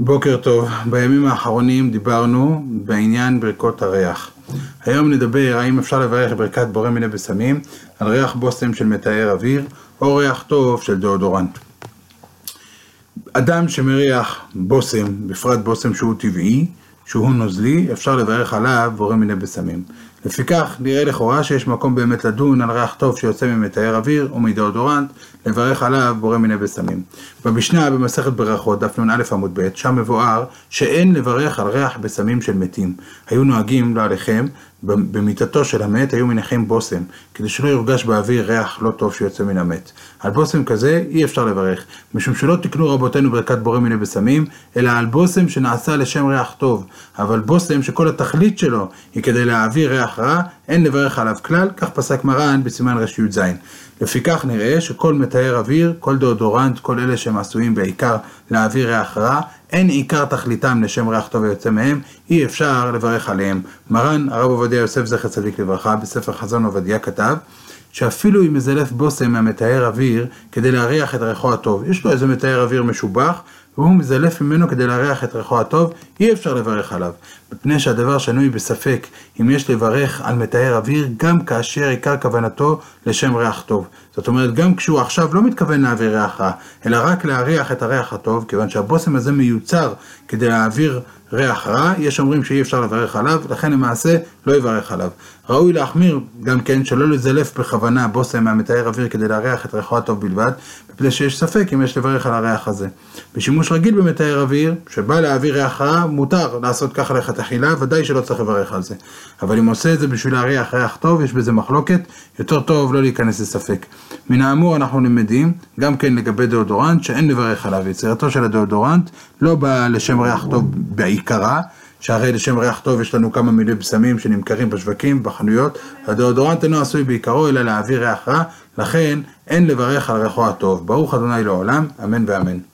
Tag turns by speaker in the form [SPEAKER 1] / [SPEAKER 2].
[SPEAKER 1] בוקר טוב, בימים האחרונים דיברנו בעניין ברכות הריח. היום נדבר האם אפשר לברך ברכת בורא מיני בשמים על ריח בושם של מטהר אוויר או ריח טוב של דאודורנט. אדם שמריח בושם, בפרט בושם שהוא טבעי, שהוא נוזלי, אפשר לברך עליו בורא מיני בשמים. לפיכך נראה לכאורה שיש מקום באמת לדון על ריח טוב שיוצא ממטהר אוויר או מדאודורנט, לברך עליו בורא מיני בשמים. במשנה במסכת ברכות דף נ"א עמוד ב' שם מבואר שאין לברך על ריח בשמים של מתים. היו נוהגים לא עליכם במיטתו של המת היו מניחים בושם כדי שלא יורגש באוויר ריח לא טוב שיוצא מן המת. על בושם כזה אי אפשר לברך, משום שלא תקנו רבותינו ברכת בורא מיני בשמים אלא על בושם שנעשה לשם ריח טוב, אבל בושם שכל התכלית שלו היא כדי להעביר ריח רע אין לברך עליו כלל, כך פסק מרן בסימן ר"ז. לפיכך נראה שכל מטהר אוויר, כל דאודורנט, כל אלה שהם עשויים בעיקר להעביר ריח רע, אין עיקר תכליתם לשם ריח טוב ויוצא מהם, אי אפשר לברך עליהם. מרן הרב עובדיה יוסף זכר צדיק לברכה בספר חזון עובדיה כתב שאפילו אם מזלף בושם מהמטהר אוויר כדי להריח את ריחו הטוב, יש לו איזה מטהר אוויר משובח והוא מזלף ממנו כדי להריח את ריחו הטוב, אי אפשר לברך עליו. מפני שהדבר שנוי בספק אם יש לברך על מטהר אוויר גם כאשר עיקר כוונתו לשם ריח טוב. זאת אומרת גם כשהוא עכשיו לא מתכוון להעביר ריח רע, אלא רק להריח את הריח הטוב, כיוון שהבושם הזה מיוצר כדי להעביר ריח רע, יש אומרים שאי אפשר לברך עליו, לכן למעשה לא יברך עליו. ראוי להחמיר גם כן שלא לזלף בכוונה בושם מהמטהר אוויר כדי להריח את ריחו הטוב בלבד, מפני שיש ספק אם יש לברך על הריח הזה. בשימוש רגיל במטהר אוויר, שבא להעביר ריח רע, מותר לעשות ככה לכתחילה, ודאי שלא צריך לברך על זה. אבל אם עושה את זה בשביל להריח ריח טוב, יש בזה מחלוקת, יותר טוב לא להיכנס לספק. מן האמור אנחנו למדים, גם כן לגבי דאודורנט, שאין לברך עליו. יצירתו של הדאודורנט לא בא לשם ריח טוב בעיקרה, שהרי לשם ריח טוב יש לנו כמה מיני בשמים שנמכרים בשווקים, בחנויות. הדאודורנט אינו עשוי בעיקרו אלא להעביר ריח רע, לכן אין לברך על ריחו הטוב. ברוך ה' לעולם, אמן ואמן.